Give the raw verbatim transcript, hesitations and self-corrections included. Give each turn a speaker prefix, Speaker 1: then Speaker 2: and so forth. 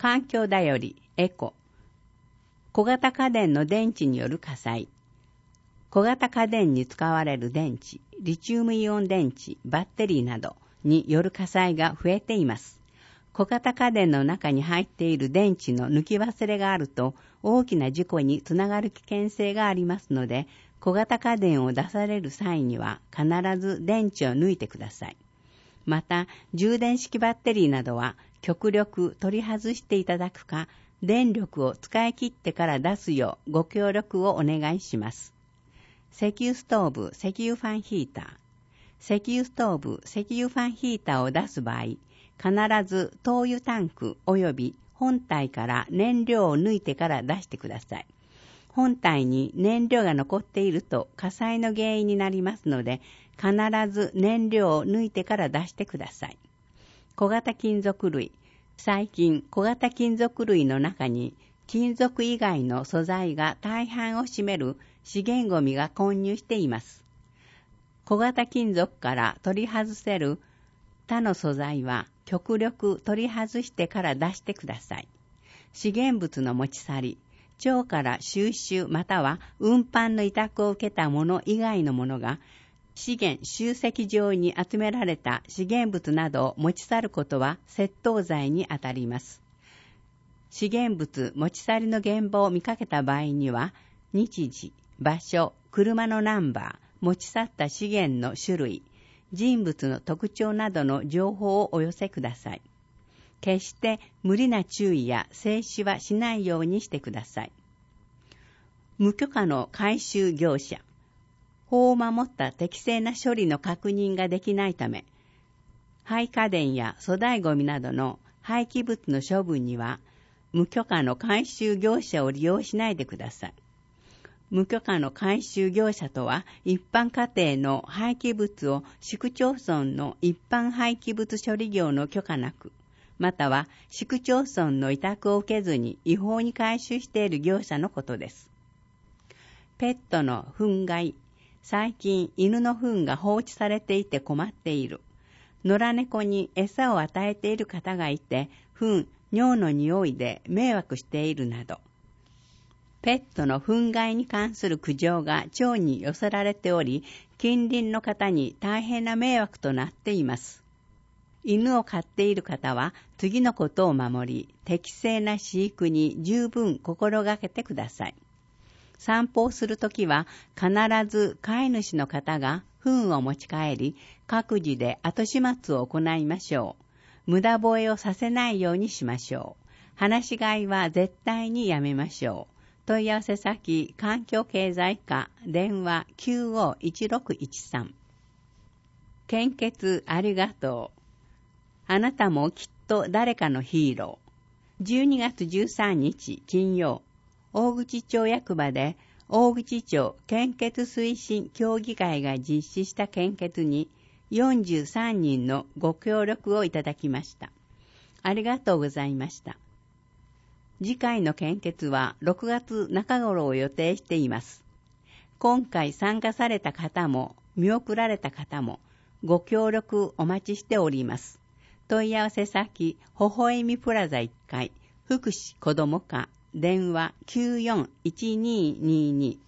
Speaker 1: 環境だよりエコ。小型家電の電池による火災。小型家電に使われる電池、リチウムイオン電池、バッテリーなどによる火災が増えています。小型家電の中に入っている電池の抜き忘れがあると大きな事故につながる危険性がありますので、小型家電を出される際には必ず電池を抜いてください。また、充電式バッテリーなどは極力取り外していただくか、電力を使い切ってから出すようご協力をお願いします。石油ストーブ、石油ファンヒーター。石油ストーブ、石油ファンヒーターを出す場合、必ず灯油タンク及び本体から燃料を抜いてから出してください。本体に燃料が残っていると火災の原因になりますので、必ず燃料を抜いてから出してください。小型金属類。最近、小型金属類の中に金属以外の素材が大半を占める資源ゴミが混入しています。小型金属から取り外せる他の素材は極力取り外してから出してください。資源物の持ち去り、町から収集または運搬の委託を受けたもの以外のものが資源集積場に集められた資源物などを持ち去ることは窃盗罪にあたります。資源物持ち去りの現場を見かけた場合には、日時、場所、車のナンバー、持ち去った資源の種類、人物の特徴などの情報をお寄せください。決して無理な注意や制止はしないようにしてください。無許可の回収業者。法を守った適正な処理の確認ができないため、廃家電や粗大ゴミなどの廃棄物の処分には、無許可の回収業者を利用しないでください。無許可の回収業者とは、一般家庭の廃棄物を市区町村の一般廃棄物処理業の許可なく、または市区町村の委託を受けずに違法に回収している業者のことです。ペットの糞害。最近、犬の糞が放置されていて困っている。野良猫に餌を与えている方がいて、糞、尿の匂いで迷惑しているなど。ペットの糞害に関する苦情が町に寄せられており、近隣の方に大変な迷惑となっています。犬を飼っている方は、次のことを守り、適正な飼育に十分心がけてください。散歩をするときは必ず飼い主の方が糞を持ち帰り、各自で後始末を行いましょう。無駄吠えをさせないようにしましょう。話し飼いは絶対にやめましょう。問い合わせ先、環境経済課、電話きゅうごいちろくいちさん。献血ありがとう。あなたもきっと誰かのヒーロー。じゅうにがつじゅうさんにち金曜、大口町役場で大口町献血推進協議会が実施した献血によんじゅうさんにんのご協力をいただきました。ありがとうございました。次回の献血はろくがつなか頃を予定しています。今回参加された方も見送られた方もご協力お待ちしております。問い合わせ先、ほほえみプラザいっかい、福祉子ども課、電話きゅうよんいちにーにーにー